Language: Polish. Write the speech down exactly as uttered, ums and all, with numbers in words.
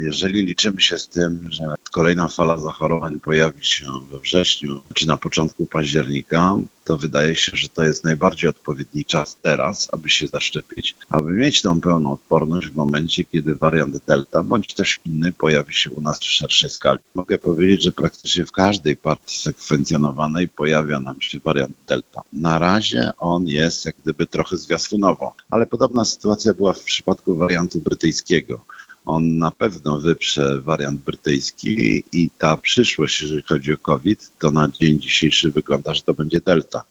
Jeżeli liczymy się z tym, że kolejna fala zachorowań pojawi się we wrześniu czy na początku października, to wydaje się, że to jest najbardziej odpowiedni czas teraz, aby się zaszczepić, aby mieć tą pełną odporność w momencie, kiedy wariant Delta bądź też inny pojawi się u nas w szerszej skali. Mogę powiedzieć, że praktycznie w każdej partii sekwencjonowanej pojawia nam się wariant Delta. Na razie on jest jak gdyby trochę zwiastunowo, ale podobna sytuacja była w przypadku wariantu brytyjskiego. On na pewno wyprze wariant brytyjski i ta przyszłość, jeżeli chodzi o COVID, to na dzień dzisiejszy wygląda, że to będzie Delta.